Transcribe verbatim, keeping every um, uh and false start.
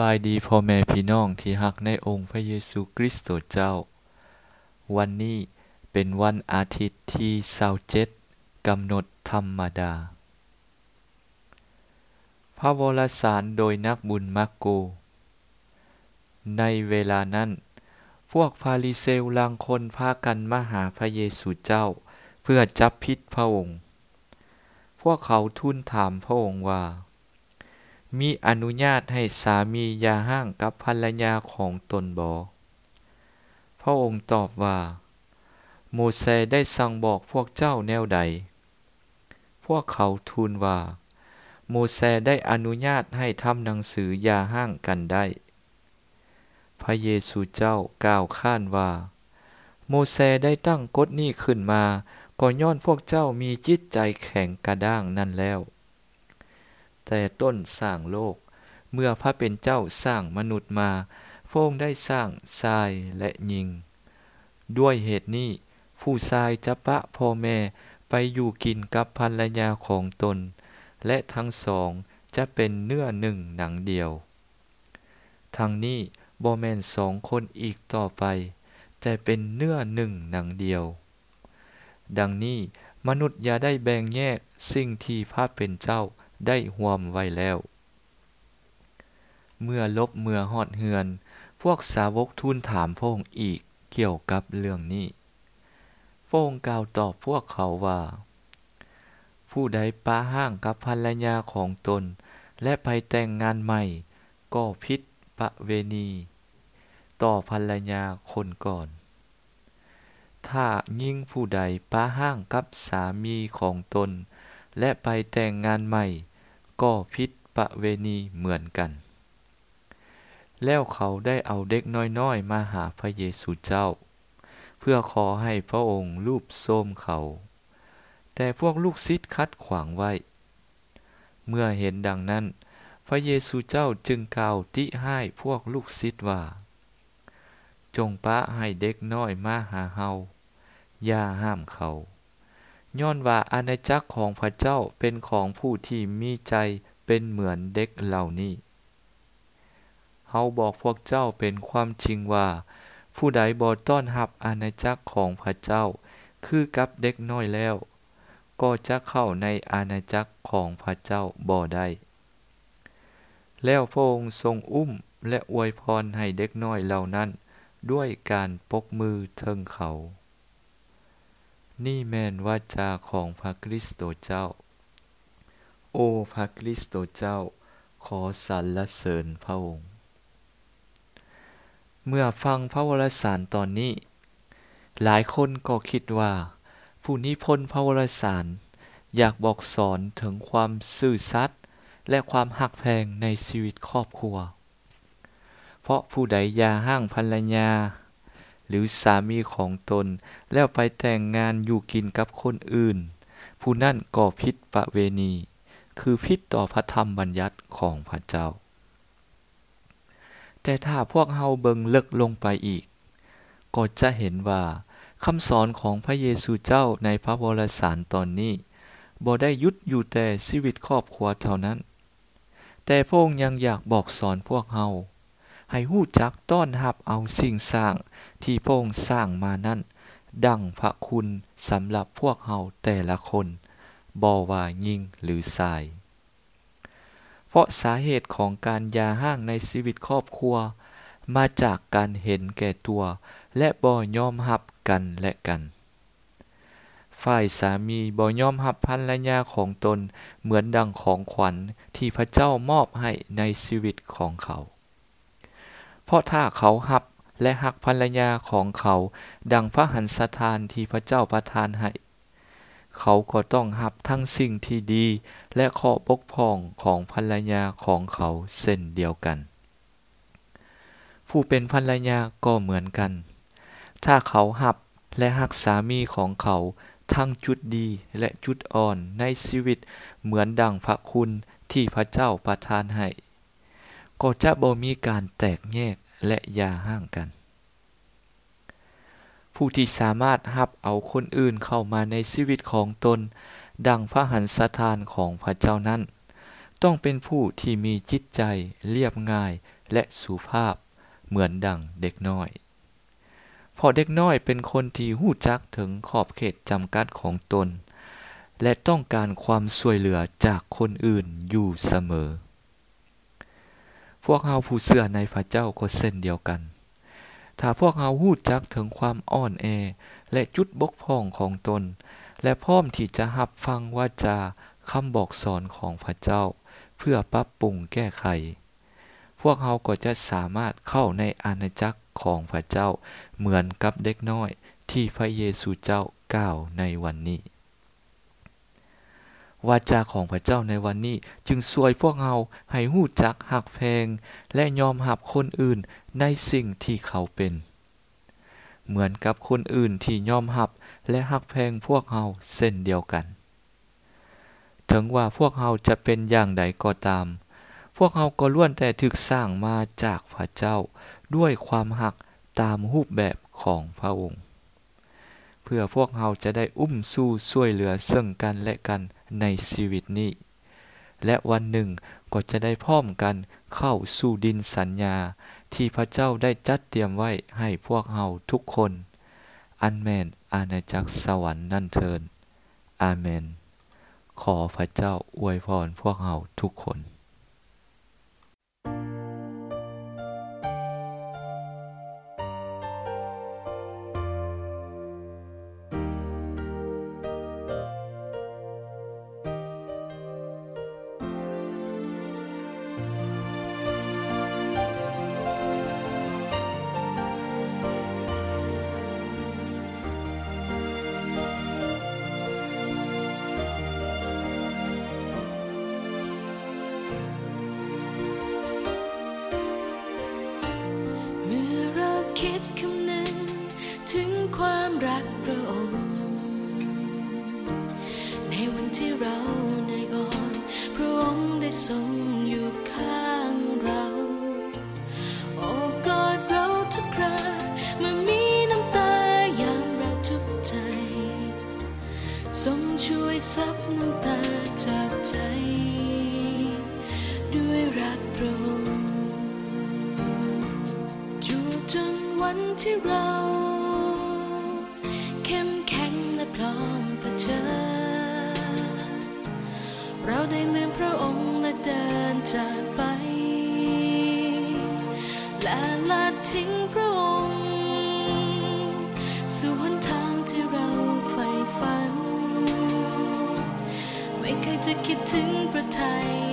ายดีพ่อแม่พี่น้องที่รักในองค์พระเยซูคริสต์เจ้าวันนี้เป็นวันอาทิตย์ที่ยี่สิบเจ็ดกำหนดธรรมดาพระวรสารโดยนักบุญมาร์โกในเวลานั้นพวกฟาริเซลลางคนพากันมาหาพระเยซูเจ้าเพื่อจับผิดพระองค์พวกเขาทูลถามพระองค์ว่ามีอนุญาตให้สามีหย่าร้างกับภรรยาของตนบ่พระองค์ตอบว่าโมเสสได้สั่งบอกพวกเจ้าแนวใดพวกเขาทูลว่าโมเสสได้อนุญาตให้ทำหนังสือหย่าร้างกันได้พระเยซูเจ้ากล่าวค้านว่าโมเสสได้ตั้งกฎนี้ขึ้นมาก็ย้อนพวกเจ้ามีจิตใจแข็งกระด้างนั่นแล้วแต่ต้นสร้างโลกเมื่อพระเป็นเจ้าสร้างมนุษย์มาพระองค์ได้สร้างชายและหญิงด้วยเหตุนี้ผู้ชายจะปะพ่อแม่ไปอยู่กินกับภรรยาของตนและทั้งสองจะเป็นเนื้อหนึ่งหนังเดียวทั้งนี้บ่แม่นสองคนอีกต่อไปแต่เป็นเนื้อหนึ่งหนังเดียวดังนี้มนุษย์อย่าได้แบ่งแยกสิ่งที่พระเป็นเจ้าได้ร่วมไว้แล้วเมื่อลบเมื่อฮอดเฮือนพวกสาวกทูลถามพระองค์อีกเกี่ยวกับเรื่องนี้พระองค์กล่าวตอบพวกเขาว่าผู้ใดปะร้างกับภรรยาของตนและไปแต่งงานใหม่ก็ผิดประเวณีต่อภรรยาคนก่อนถ้าหญิงผู้ใดปะร้างกับสามีของตนและไปแต่งงานใหม่ก็ผิดประเวณีเหมือนกันแล้วเขาได้เอาเด็กน้อยๆมาหาพระเยซูเจ้าเพื่อขอให้พระองค์ลูบโทรมเขาแต่พวกลูกศิษย์คัดขวางไว้เมื่อเห็นดังนั้นพระเยซูเจ้าจึงกล่าวติให้พวกลูกศิษย์ว่าจงปะให้เด็กน้อยมาหาเฮาอย่าห้ามเขาย้อนว่าอาณาจักรของพระเจ้าเป็นของผู้ที่มีใจเป็นเหมือนเด็กเหล่านี้เฮาบอกพวกเจ้าเป็นความจริงว่าผู้ใดบ่ต้อนรับอาณาจักรของพระเจ้าคือกับเด็กน้อยแล้วก็จะเข้าในอาณาจักรของพระเจ้าบ่ได้แล้วพระองค์ทรงอุ้มและอวยพรให้เด็กน้อยเหล่านั้นด้วยการปกมือเทิงเขานี่แม่นวาจาของพระคริสต์เจ้าโอ้พระคริสต์เจ้าขอสรรเสริญพระองค์เมื่อฟังพระวรสารตอนนี้หลายคนก็คิดว่าผู้นิพนธ์พระวรสารอยากบอกสอนถึงความซื่อสัตย์และความหักแพงในชีวิตครอบครัวเพราะผู้ใดหย่าร้างภรรยาหรือสามีของตนแล้วไปแต่งงานอยู่กินกับคนอื่นผู้นั้นก็ผิดประเวณีคือผิดต่อพระธรรมบัญญัติของพระเจ้าแต่ถ้าพวกเฮาเบิ่งลึกลงไปอีกก็จะเห็นว่าคำสอนของพระเยซูเจ้าในพระวรสารตอนนี้บ่ได้หยุดอยู่แต่ชีวิตครอบครัวเท่านั้นแต่พระองค์ยังอยากบอกสอนพวกเฮาให้รู้จักต้อนรับเอาสิ่งสร้างที่พระองค์สร้างมานั้นดังพระคุณสำหรับพวกเฮาแต่ละคนบ่ว่าหญิงหรือชายเพราะสาเหตุของการหย่าร้างในชีวิตครอบครัวมาจากการเห็นแก่ตัวและบ่ยอมรับกันและกันฝ่ายสามีบ่ยอมรับภรรยาของตนเหมือนดังของขวัญที่พระเจ้ามอบให้ในชีวิตของเขาเพราะถ้าเขารับและรักภรรยาของเขาดังพระหันสถานที่พระเจ้าประทานให้เขาก็ต้องรับทั้งสิ่งที่ดีและข้อบกพร่องของภรรยาของเขาเช่นเดียวกันผู้เป็นภรรยาก็เหมือนกันถ้าเขารับและรักสามีของเขาทั้งจุดดีและจุดอ่อนในชีวิตเหมือนดังพระคุณที่พระเจ้าประทานให้ก็จะบ่มีการแตกแยกและหย่าร้างกันผู้ที่สามารถรับเอาคนอื่นเข้ามาในชีวิตของตนดังพระหันสถานของพระเจ้านั้นต้องเป็นผู้ที่มีจิตใจเรียบง่ายและสุภาพเหมือนดั่งเด็กน้อยเพราะเด็กน้อยเป็นคนที่ฮู้จักถึงขอบเขตจำกัดของตนและต้องการความช่วยเหลือจากคนอื่นอยู่เสมอพวกเราผู้เชื่อในพระเจ้าก็เช่นเดียวกันถ้าพวกเราฮู้จักถึงความอ่อนแอและจุดบกพร่องของตนและพร้อมที่จะรับฟังวาจาคำบอกสอนของพระเจ้าเพื่อปรับปรุงแก้ไขพวกเราก็จะสามารถเข้าในอาณาจักรของพระเจ้าเหมือนกับเด็กน้อยที่พระเยซูเจ้ากล่าวในวันนี้วาจาของพระเจ้าในวันนี้จึงช่วยพวกเราให้ฮู้จักฮักแพงและยอมรับคนอื่นในสิ่งที่เขาเป็นเหมือนกับคนอื่นที่ยอมรับและฮักแพงพวกเราเช่นเดียวกันถึงว่าพวกเราจะเป็นอย่างใดก็ตามพวกเราก็ล้วนแต่ถูกสร้างมาจากพระเจ้าด้วยความฮักตามรูปแบบของพระองค์เพื่อพวกเราจะได้อุ้มสู้ช่วยเหลือซึ่งกันและกันในชีวิตนี้และวันหนึ่งก็จะได้พร้อมกันเข้าสู่ดินสัญญาที่พระเจ้าได้จัดเตรียมไว้ให้พวกเราทุกคนอันแม่นอาณาจักรสวรรค์นั่นเทินอาเมนขอพระเจ้าอวยพรพวกเราทุกคนคิดคำนึงถึงความรักพระองค์ในวันที่เราเหนื่อยอ่อนพระองค์ได้ทรงอยู่ข้างเราโอบกอดเราทุกคราเมื่อมีน้ำตายามเราทุกข์ใจทรงช่วยซับน้ำตาจากใจด้วยรักพระองค์วันที่เราเข้มแข็งและพร้อมเผชิญเราได้ลืมพระองค์และเดินจากไปและละทิ้งพระองค์สู่หนทางที่เราใฝ่ฝันไม่เคยจะคิดถึงพระทัย